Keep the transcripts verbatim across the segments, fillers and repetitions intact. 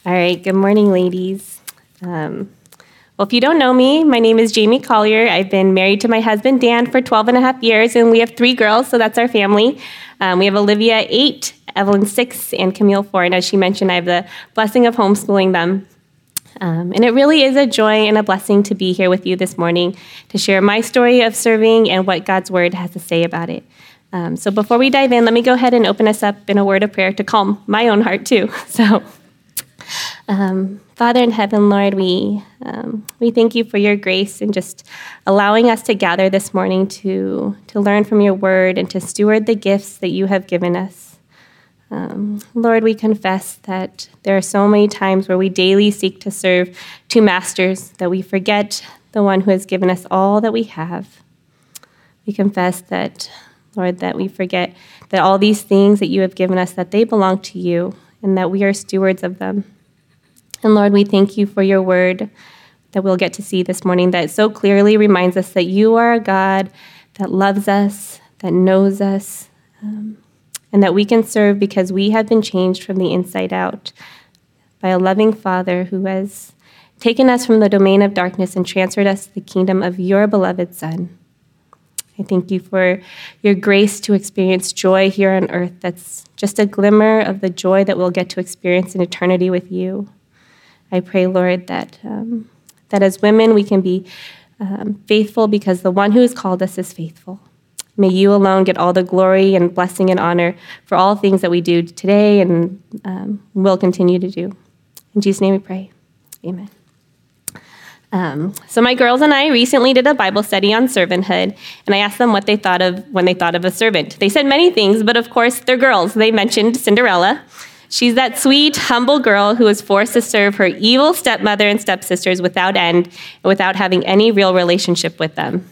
All right, good morning, ladies. Um, well, if you don't know me, my name is Jamie Collier. I've been married to my husband, Dan, for twelve and a half years, and we have three girls, so that's our family. Um, we have Olivia, eight, Evelyn, six, and Camille, four, and as she mentioned, I have the blessing of homeschooling them. Um, and it really is a joy and a blessing to be here with you this morning to share my story of serving and what God's Word has to say about it. Um, so before we dive in, let me go ahead and open us up in a word of prayer to calm my own heart too. So, um, Father in heaven, Lord, we um, we thank you for your grace and just allowing us to gather this morning to to learn from your Word and to steward the gifts that you have given us. Um, Lord, we confess that there are so many times where we daily seek to serve two masters that we forget the one who has given us all that we have. We confess that, Lord, that we forget that all these things that you have given us, that they belong to you and that we are stewards of them. And Lord, we thank you for your word that we'll get to see this morning that so clearly reminds us that you are a God that loves us, that knows us, um, and that we can serve because we have been changed from the inside out by a loving Father who has taken us from the domain of darkness and transferred us to the kingdom of your beloved Son. I thank you for your grace to experience joy here on earth that's just a glimmer of the joy that we'll get to experience in eternity with you. I pray, Lord, that um, that as women we can be um, faithful because the one who has called us is faithful. May you alone get all the glory and blessing and honor for all things that we do today and um, will continue to do. In Jesus' name we pray. Amen. Um, so my girls and I recently did a Bible study on servanthood, and I asked them what they thought of when they thought of a servant. They said many things, but of course they're girls. They mentioned Cinderella. She's that sweet, humble girl who was forced to serve her evil stepmother and stepsisters without end and without having any real relationship with them.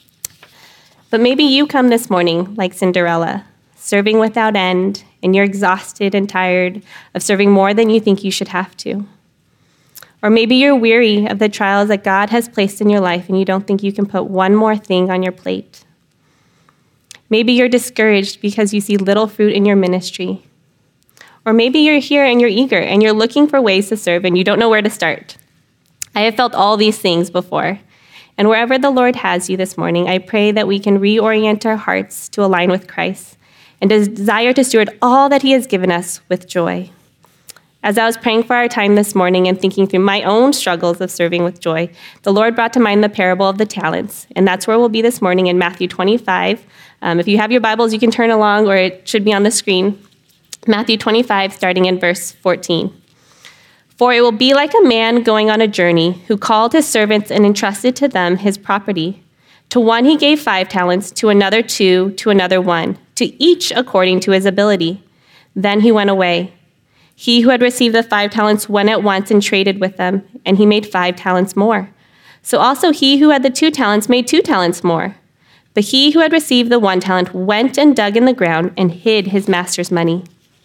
But maybe you come this morning like Cinderella, serving without end, and you're exhausted and tired of serving more than you think you should have to. Or maybe you're weary of the trials that God has placed in your life and you don't think you can put one more thing on your plate. Maybe you're discouraged because you see little fruit in your ministry. Or maybe you're here and you're eager and you're looking for ways to serve and you don't know where to start. I have felt all these things before. And wherever the Lord has you this morning, I pray that we can reorient our hearts to align with Christ and desire to steward all that he has given us with joy. As I was praying for our time this morning and thinking through my own struggles of serving with joy, the Lord brought to mind the parable of the talents. And that's where we'll be this morning in Matthew twenty-five. Um, if you have your Bibles, you can turn along, or it should be on the screen. Matthew twenty-five, starting in verse fourteen. For it will be like a man going on a journey who called his servants and entrusted to them his property. To one he gave five talents, to another two, to another one, to each according to his ability. Then he went away. He who had received the five talents went at once and traded with them, and he made five talents more. So also he who had the two talents made two talents more. But he who had received the one talent went and dug in the ground and hid his master's money.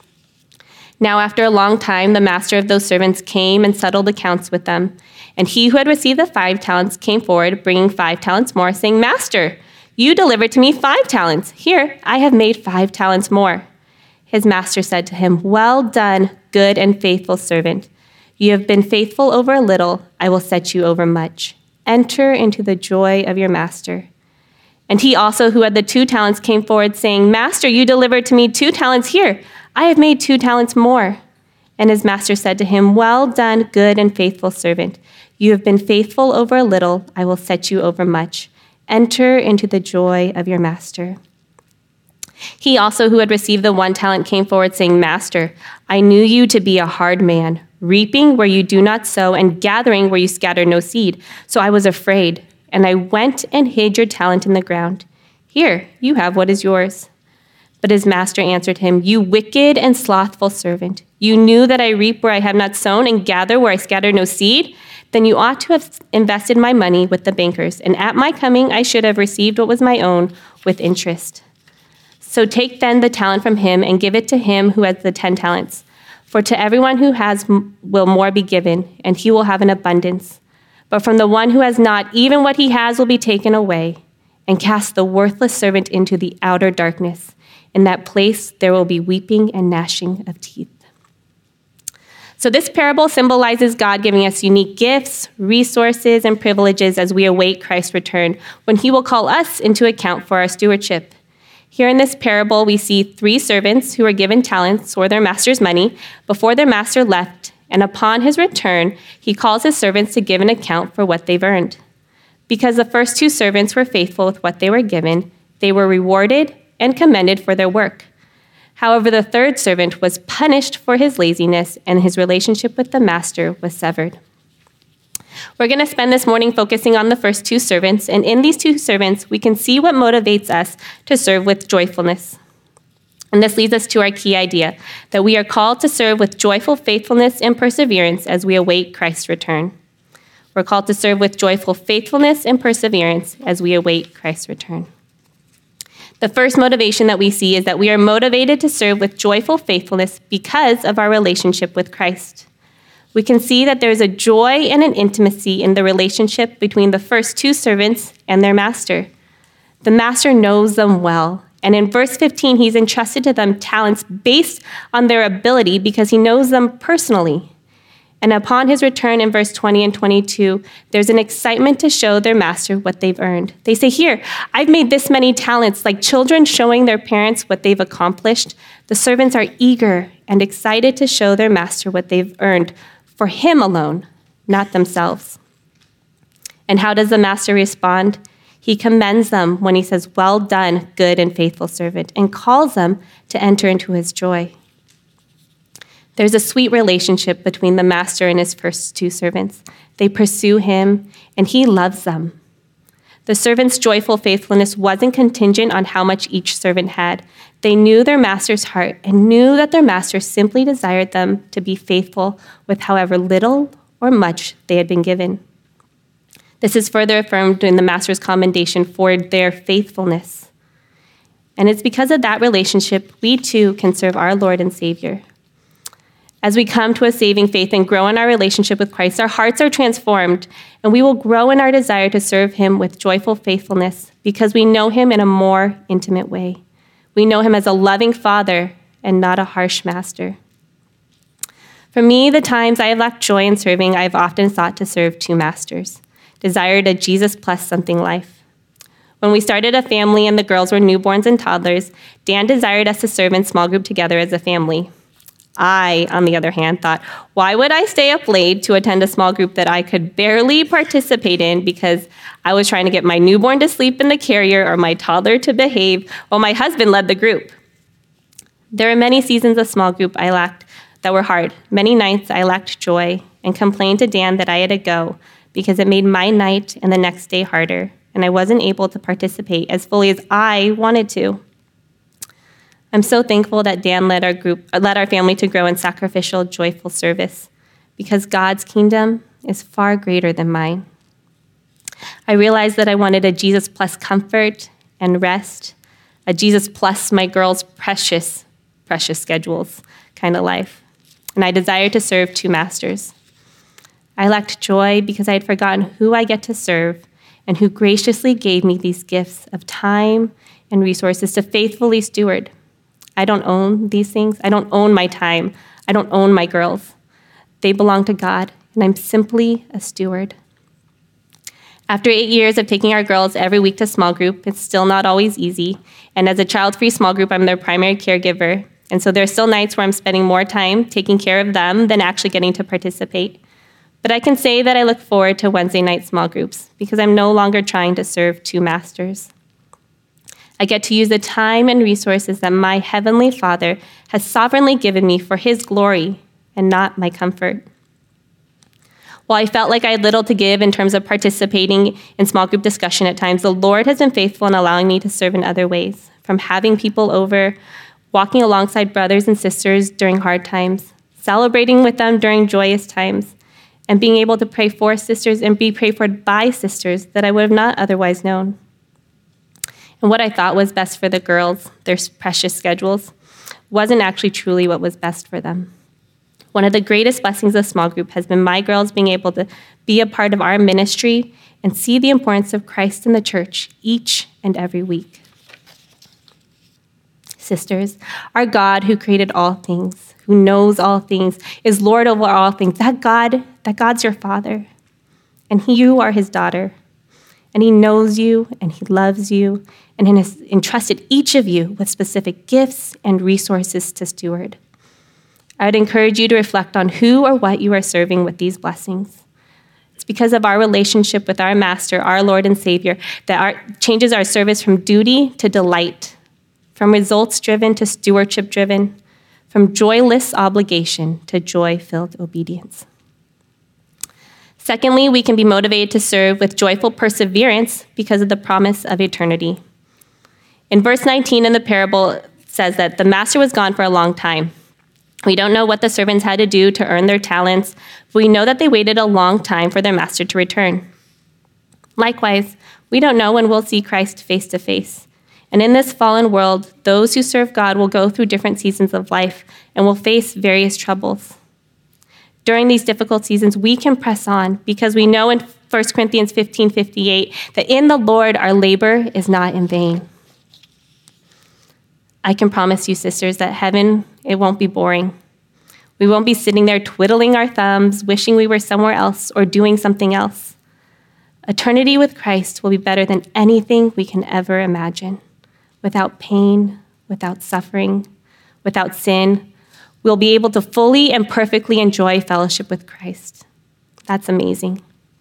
Now after a long time, the master of those servants came and settled accounts with them. And he who had received the five talents came forward, bringing five talents more, saying, Master, you delivered to me five talents. Here, I have made five talents more. His master said to him, Well done, good and faithful servant. You have been faithful over a little, I will set you over much. Enter into the joy of your master. And he also who had the two talents came forward, saying, Master, you delivered to me two talents. Here, I have made two talents more. And his master said to him, Well done, good and faithful servant. You have been faithful over a little, I will set you over much. Enter into the joy of your master. He also who had received the one talent came forward, saying, Master, I knew you to be a hard man, reaping where you do not sow and gathering where you scatter no seed. So I was afraid, and I went and hid your talent in the ground. Here, you have what is yours. But his master answered him, You wicked and slothful servant, you knew that I reap where I have not sown and gather where I scatter no seed? Then you ought to have invested my money with the bankers, and at my coming I should have received what was my own with interest. So take then the talent from him and give it to him who has the ten talents. For to everyone who has will more be given, and he will have an abundance. But from the one who has not, even what he has will be taken away. And cast the worthless servant into the outer darkness. In that place there will be weeping and gnashing of teeth. So this parable symbolizes God giving us unique gifts, resources, and privileges as we await Christ's return, when he will call us into account for our stewardship. Here in this parable, we see three servants who were given talents or their master's money before their master left, and upon his return, he calls his servants to give an account for what they've earned. Because the first two servants were faithful with what they were given, they were rewarded and commended for their work. However, the third servant was punished for his laziness, and his relationship with the master was severed. We're going to spend this morning focusing on the first two servants, and in these two servants, we can see what motivates us to serve with joyfulness. And this leads us to our key idea, that we are called to serve with joyful faithfulness and perseverance as we await Christ's return. We're called to serve with joyful faithfulness and perseverance as we await Christ's return. The first motivation that we see is that we are motivated to serve with joyful faithfulness because of our relationship with Christ. We can see that there is a joy and an intimacy in the relationship between the first two servants and their master. The master knows them well, and in verse fifteen, he's entrusted to them talents based on their ability because he knows them personally. And upon his return in verse twenty and twenty-two, there's an excitement to show their master what they've earned. They say, here, I've made this many talents, like children showing their parents what they've accomplished. The servants are eager and excited to show their master what they've earned for him alone, not themselves. And how does the master respond? He commends them when he says, well done, good and faithful servant, and calls them to enter into his joy. There's a sweet relationship between the master and his first two servants. They pursue him, and he loves them. The servants' joyful faithfulness wasn't contingent on how much each servant had. They knew their master's heart and knew that their master simply desired them to be faithful with however little or much they had been given. This is further affirmed in the master's commendation for their faithfulness. And it's because of that relationship we too can serve our Lord and Savior. As we come to a saving faith and grow in our relationship with Christ, our hearts are transformed, and we will grow in our desire to serve him with joyful faithfulness because we know him in a more intimate way. We know him as a loving father and not a harsh master. For me, the times I have lacked joy in serving, I have often sought to serve two masters, desired a Jesus plus something life. When we started a family and the girls were newborns and toddlers, Dan desired us to serve in small group together as a family. I, on the other hand, thought, why would I stay up late to attend a small group that I could barely participate in because I was trying to get my newborn to sleep in the carrier or my toddler to behave while my husband led the group? There were many seasons of small group I lacked that were hard. Many nights I lacked joy and complained to Dan that I had to go because it made my night and the next day harder, and I wasn't able to participate as fully as I wanted to. I'm so thankful that Dan led our group, led our family to grow in sacrificial, joyful service because God's kingdom is far greater than mine. I realized that I wanted a Jesus plus comfort and rest, a Jesus plus my girls' precious, precious schedules kind of life. And I desired to serve two masters. I lacked joy because I had forgotten who I get to serve and who graciously gave me these gifts of time and resources to faithfully steward. I don't own these things. I don't own my time. I don't own my girls. They belong to God, and I'm simply a steward. After eight years of taking our girls every week to small group, it's still not always easy. And as a child-free small group, I'm their primary caregiver. And so there are still nights where I'm spending more time taking care of them than actually getting to participate. But I can say that I look forward to Wednesday night small groups because I'm no longer trying to serve two masters. I get to use the time and resources that my Heavenly Father has sovereignly given me for his glory and not my comfort. While I felt like I had little to give in terms of participating in small group discussion at times, the Lord has been faithful in allowing me to serve in other ways, from having people over, walking alongside brothers and sisters during hard times, celebrating with them during joyous times, and being able to pray for sisters and be prayed for by sisters that I would have not otherwise known. And what I thought was best for the girls, their precious schedules, wasn't actually truly what was best for them. One of the greatest blessings of small group has been my girls being able to be a part of our ministry and see the importance of Christ in the church each and every week. sisters, our God who created all things, who knows all things, is Lord over all things. That God, that God's your Father, and you are his daughter. And he knows you, and he loves you, and has entrusted each of you with specific gifts and resources to steward. I would encourage you to reflect on who or what you are serving with these blessings. It's because of our relationship with our Master, our Lord and Savior, that our, changes our service from duty to delight, from results-driven to stewardship-driven, from joyless obligation to joy-filled obedience. Secondly, we can be motivated to serve with joyful perseverance because of the promise of eternity. In verse nineteen in the parable, it says that the master was gone for a long time. We don't know what the servants had to do to earn their talents, but we know that they waited a long time for their master to return. Likewise, we don't know when we'll see Christ face to face. And in this fallen world, those who serve God will go through different seasons of life and will face various troubles. During these difficult seasons, we can press on because we know in First Corinthians fifteen fifty-eight that in the Lord our labor is not in vain. I can promise you, sisters, that heaven, it won't be boring. We won't be sitting there twiddling our thumbs, wishing we were somewhere else or doing something else. Eternity with Christ will be better than anything we can ever imagine. Without pain, without suffering, without sin, we'll be able to fully and perfectly enjoy fellowship with Christ. That's amazing.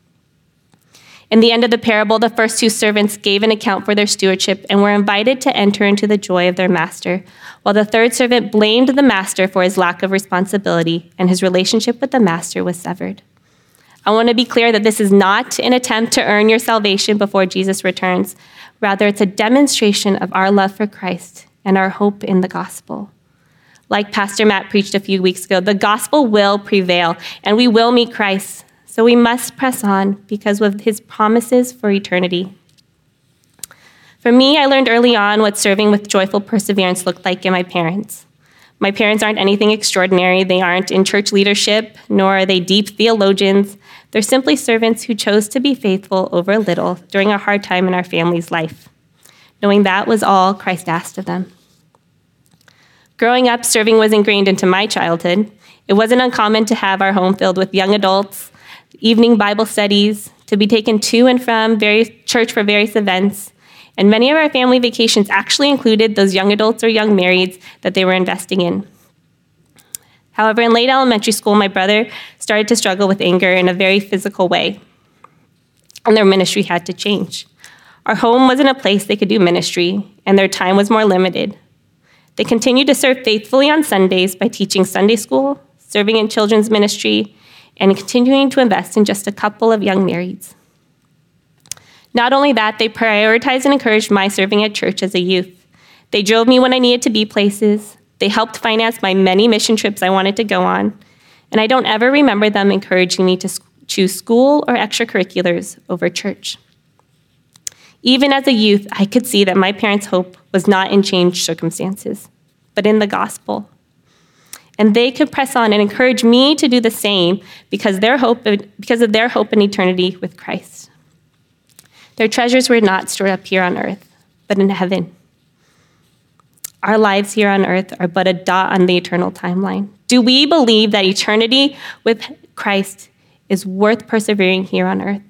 In the end of the parable, the first two servants gave an account for their stewardship and were invited to enter into the joy of their master, while the third servant blamed the master for his lack of responsibility, and his relationship with the master was severed. I want to be clear that this is not an attempt to earn your salvation before Jesus returns. Rather, it's a demonstration of our love for Christ and our hope in the gospel. Like Pastor Matt preached a few weeks ago, the gospel will prevail, and we will meet Christ. So we must press on because of his promises for eternity. For me, I learned early on what serving with joyful perseverance looked like in my parents. My parents aren't anything extraordinary. They aren't in church leadership, nor are they deep theologians. They're simply servants who chose to be faithful over a little during a hard time in our family's life, knowing that was all Christ asked of them. Growing up, serving was ingrained into my childhood. It wasn't uncommon to have our home filled with young adults, evening Bible studies, to be taken to and from various church for various events. And many of our family vacations actually included those young adults or young marrieds that they were investing in. However, in late elementary school, my brother started to struggle with anger in a very physical way, and their ministry had to change. Our home wasn't a place they could do ministry, and their time was more limited. They continued to serve faithfully on Sundays by teaching Sunday school, serving in children's ministry, and continuing to invest in just a couple of young marrieds. Not only that, they prioritized and encouraged my serving at church as a youth. They drove me when I needed to be places. They helped finance my many mission trips I wanted to go on. And I don't ever remember them encouraging me to choose school or extracurriculars over church. Even as a youth, I could see that my parents' hope was not in changed circumstances, but in the gospel. And they could press on and encourage me to do the same because their hope, because of their hope in eternity with Christ. Their treasures were not stored up here on earth, but in heaven. Our lives here on earth are but a dot on the eternal timeline. Do we believe that eternity with Christ is worth persevering here on earth?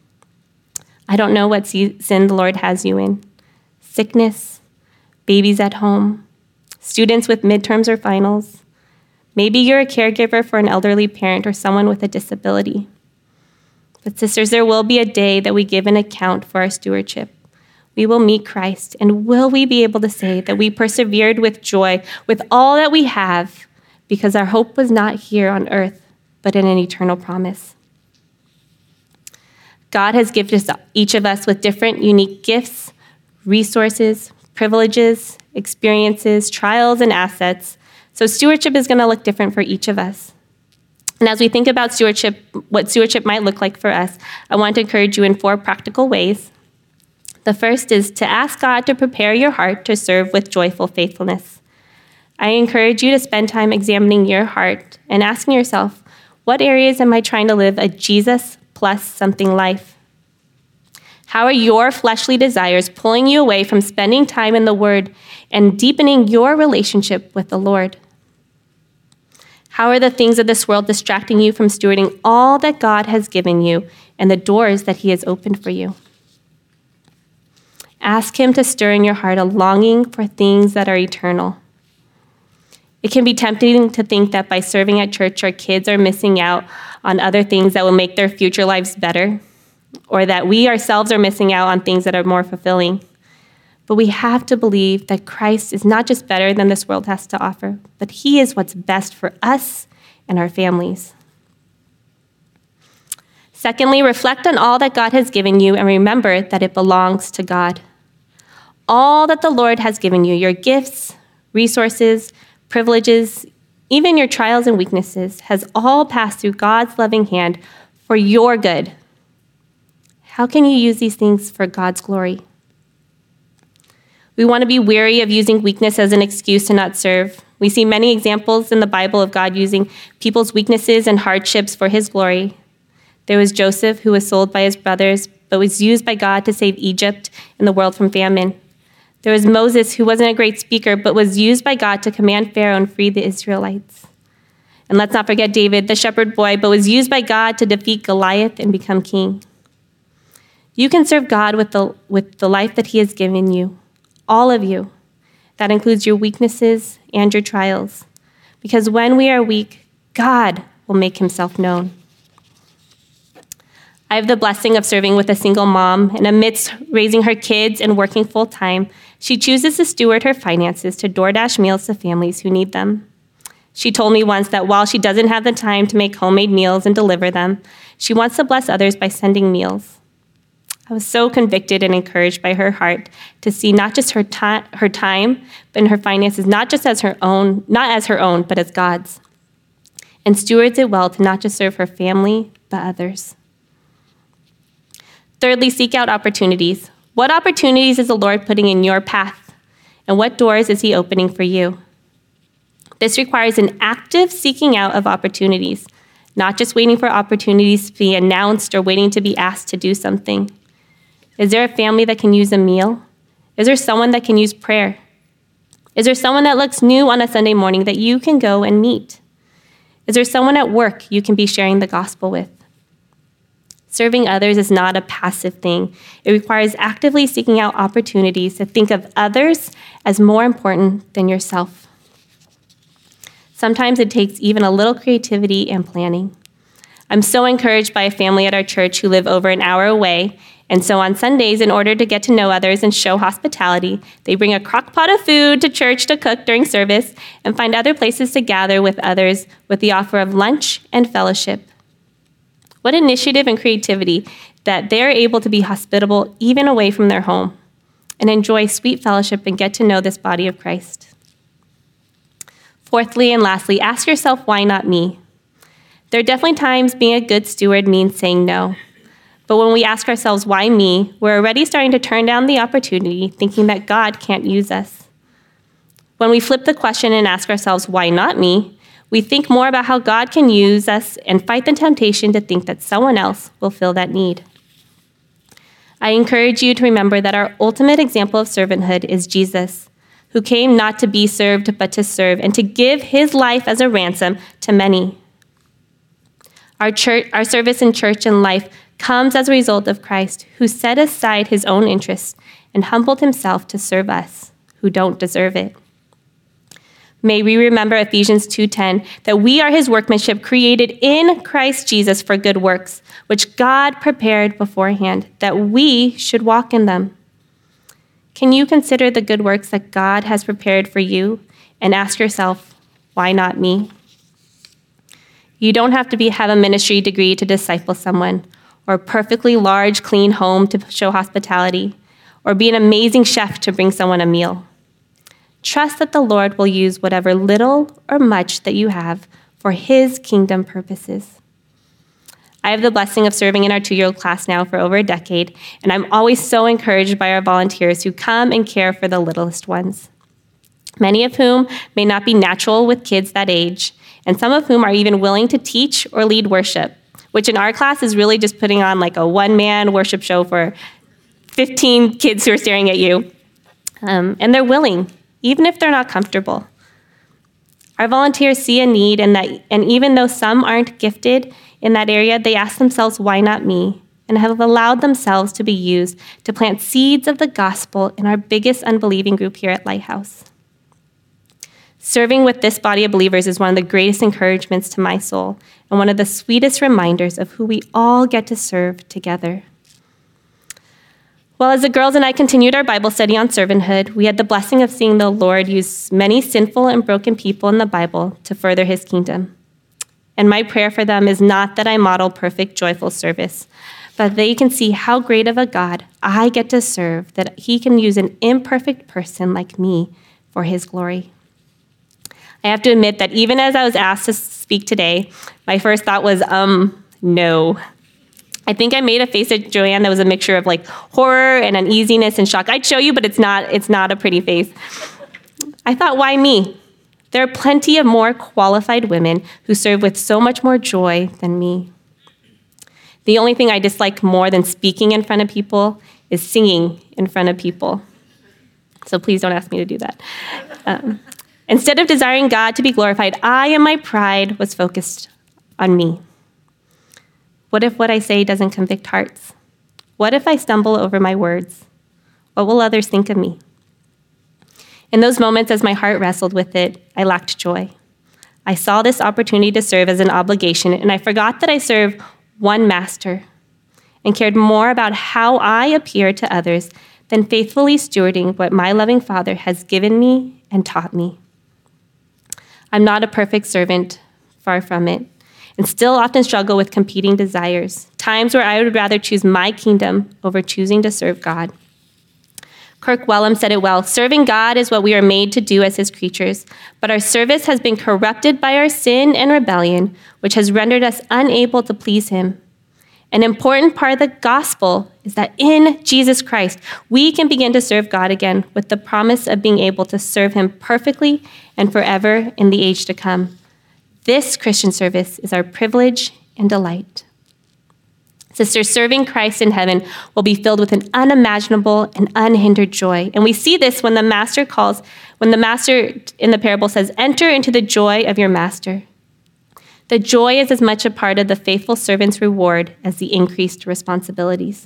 I don't know what sin the Lord has you in. Sickness, babies at home, students with midterms or finals. Maybe you're a caregiver for an elderly parent or someone with a disability. But sisters, there will be a day that we give an account for our stewardship. We will meet Christ, and will we be able to say that we persevered with joy with all that we have because our hope was not here on earth, but in an eternal promise? God has gifted each of us with different unique gifts, resources, privileges, experiences, trials, and assets. So stewardship is going to look different for each of us. And as we think about stewardship, what stewardship might look like for us, I want to encourage you in four practical ways. The first is to ask God to prepare your heart to serve with joyful faithfulness. I encourage you to spend time examining your heart and asking yourself, what areas am I trying to live a Jesus plus something life? How are your fleshly desires pulling you away from spending time in the Word and deepening your relationship with the Lord? How are the things of this world distracting you from stewarding all that God has given you and the doors that he has opened for you? Ask him to stir in your heart a longing for things that are eternal. It can be tempting to think that by serving at church, our kids are missing out on other things that will make their future lives better, or that we ourselves are missing out on things that are more fulfilling. But we have to believe that Christ is not just better than this world has to offer, but he is what's best for us and our families. Secondly, reflect on all that God has given you and remember that it belongs to God. All that the Lord has given you, your gifts, resources, privileges, even your trials and weaknesses, has all passed through God's loving hand for your good. How can you use these things for God's glory? We want to be wary of using weakness as an excuse to not serve. We see many examples in the Bible of God using people's weaknesses and hardships for his glory. There was Joseph, who was sold by his brothers, but was used by God to save Egypt and the world from famine. There was Moses, who wasn't a great speaker, but was used by God to command Pharaoh and free the Israelites. And let's not forget David, the shepherd boy, but was used by God to defeat Goliath and become king. You can serve God with the, with the life that he has given you, all of you. That includes your weaknesses and your trials. Because when we are weak, God will make himself known. I have the blessing of serving with a single mom, and amidst raising her kids and working full-time, she chooses to steward her finances to DoorDash meals to families who need them. She told me once that while she doesn't have the time to make homemade meals and deliver them, she wants to bless others by sending meals. I was so convicted and encouraged by her heart to see not just her, ta- her time, but her finances, not just as her own, not as her own, but as God's, and stewards it well to not just serve her family, but others. Thirdly, seek out opportunities. What opportunities is the Lord putting in your path? And what doors is he opening for you? This requires an active seeking out of opportunities, not just waiting for opportunities to be announced or waiting to be asked to do something. Is there a family that can use a meal? Is there someone that can use prayer? Is there someone that looks new on a Sunday morning that you can go and meet? Is there someone at work you can be sharing the gospel with? Serving others is not a passive thing. It requires actively seeking out opportunities to think of others as more important than yourself. Sometimes it takes even a little creativity and planning. I'm so encouraged by a family at our church who live over an hour away, and so on Sundays, in order to get to know others and show hospitality, they bring a crock pot of food to church to cook during service and find other places to gather with others with the offer of lunch and fellowship. What initiative and creativity that they're able to be hospitable even away from their home and enjoy sweet fellowship and get to know this body of Christ. Fourthly and lastly, ask yourself, why not me? There are definitely times being a good steward means saying no. But when we ask ourselves, why me, we're already starting to turn down the opportunity, thinking that God can't use us. When we flip the question and ask ourselves, why not me, we think more about how God can use us and fight the temptation to think that someone else will fill that need. I encourage you to remember that our ultimate example of servanthood is Jesus, who came not to be served, but to serve, and to give his life as a ransom to many. Our church, our service in church and life comes as a result of Christ, who set aside his own interests and humbled himself to serve us, who don't deserve it. May we remember Ephesians two ten, that we are his workmanship created in Christ Jesus for good works, which God prepared beforehand, that we should walk in them. Can you consider the good works that God has prepared for you and ask yourself, why not me? You don't have to be, have a ministry degree to disciple someone, or a perfectly large, clean home to show hospitality, or be an amazing chef to bring someone a meal. Trust that the Lord will use whatever little or much that you have for his kingdom purposes. I have the blessing of serving in our two-year-old class now for over a decade, and I'm always so encouraged by our volunteers who come and care for the littlest ones, many of whom may not be natural with kids that age, and some of whom are even willing to teach or lead worship, which in our class is really just putting on like a one-man worship show for fifteen kids who are staring at you. Um, and they're willing, even if they're not comfortable. Our volunteers see a need, and that, and even though some aren't gifted in that area, they ask themselves, why not me? And have allowed themselves to be used to plant seeds of the gospel in our biggest unbelieving group here at Lighthouse. Serving with this body of believers is one of the greatest encouragements to my soul and one of the sweetest reminders of who we all get to serve together. Well, as the girls and I continued our Bible study on servanthood, we had the blessing of seeing the Lord use many sinful and broken people in the Bible to further his kingdom. And my prayer for them is not that I model perfect, joyful service, but they can see how great of a God I get to serve, that he can use an imperfect person like me for his glory. I have to admit that even as I was asked to speak today, my first thought was, um, no. I think I made a face at Joanne that was a mixture of like horror and uneasiness and shock. I'd show you, but it's not, it's not a pretty face. I thought, why me? There are plenty of more qualified women who serve with so much more joy than me. The only thing I dislike more than speaking in front of people is singing in front of people. So please don't ask me to do that. Um, instead of desiring God to be glorified, I and my pride was focused on me. What if what I say doesn't convict hearts? What if I stumble over my words? What will others think of me? In those moments, as my heart wrestled with it, I lacked joy. I saw this opportunity to serve as an obligation, and I forgot that I serve one master and cared more about how I appear to others than faithfully stewarding what my loving Father has given me and taught me. I'm not a perfect servant, far from it, and still often struggle with competing desires, times where I would rather choose my kingdom over choosing to serve God. Kirk Wellum said it well, serving God is what we are made to do as his creatures, but our service has been corrupted by our sin and rebellion, which has rendered us unable to please him. An important part of the gospel is that in Jesus Christ, we can begin to serve God again with the promise of being able to serve him perfectly and forever in the age to come. This Christian service is our privilege and delight. Sisters, serving Christ in heaven will be filled with an unimaginable and unhindered joy. And we see this when the master calls, when the master in the parable says, enter into the joy of your master. The joy is as much a part of the faithful servant's reward as the increased responsibilities.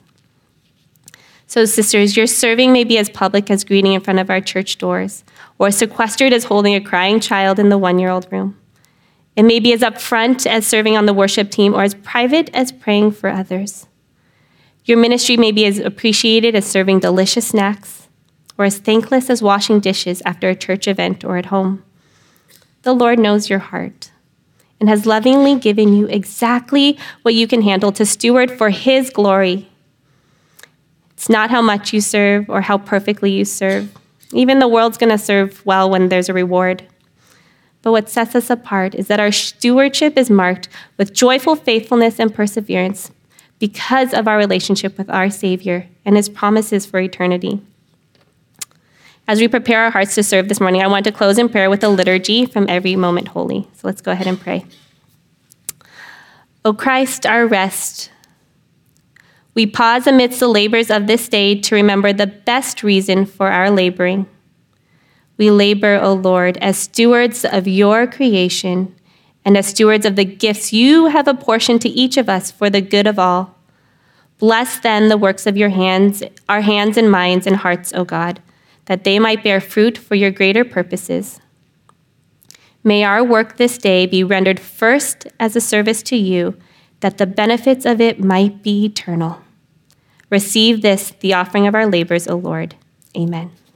So, sisters, your serving may be as public as greeting in front of our church doors, or sequestered as holding a crying child in the one-year-old room. It may be as upfront as serving on the worship team or as private as praying for others. Your ministry may be as appreciated as serving delicious snacks or as thankless as washing dishes after a church event or at home. The Lord knows your heart and has lovingly given you exactly what you can handle to steward for his glory. It's not how much you serve or how perfectly you serve. Even the world's going to serve well when there's a reward. But what sets us apart is that our stewardship is marked with joyful faithfulness and perseverance because of our relationship with our Savior and his promises for eternity. As we prepare our hearts to serve this morning, I want to close in prayer with a liturgy from Every Moment Holy. So let's go ahead and pray. O Christ, our rest, we pause amidst the labors of this day to remember the best reason for our laboring. We labor, O Lord, as stewards of your creation and as stewards of the gifts you have apportioned to each of us for the good of all. Bless then the works of your hands, our hands and minds and hearts, O God, that they might bear fruit for your greater purposes. May our work this day be rendered first as a service to you, that the benefits of it might be eternal. Receive this, the offering of our labors, O Lord. Amen.